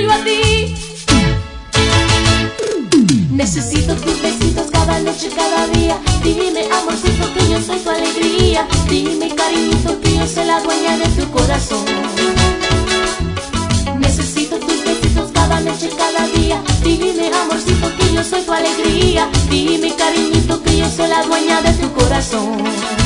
yo a ti. Necesito tus besitos cada noche, cada día. Dime, amorcito, que yo soy tu alegría. Dime, cariñito, que yo soy la dueña de tu corazón. Necesito tus besitos cada noche, cada día. Dime, amorcito, que yo soy tu alegría. Dime, cariñito, que yo soy la dueña de tu corazón.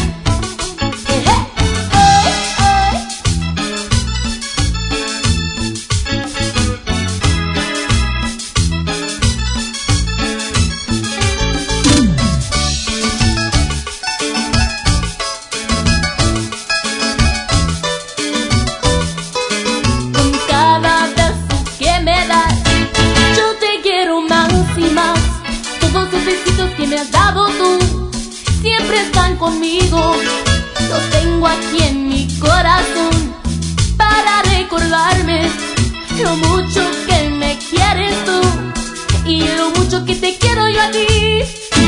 Todos los besitos que me has dado tú siempre están conmigo. Los tengo aquí en mi corazón para recordarme lo mucho que me quieres tú y lo mucho que te quiero yo a ti.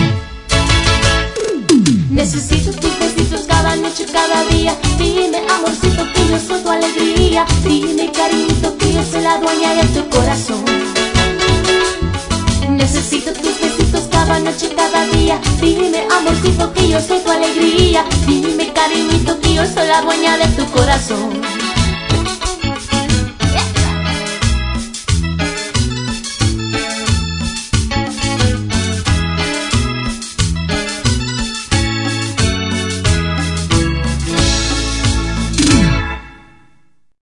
Necesito tus besitos cada noche, cada día. Dime, amorcito, que yo soy tu alegría. Dime, cariñito, que yo soy la dueña de tu corazón. Necesito tus besitos cada noche, cada día. Dime, amorcito, que yo soy tu alegría. Dime, cariñito, que yo soy la dueña de tu corazón.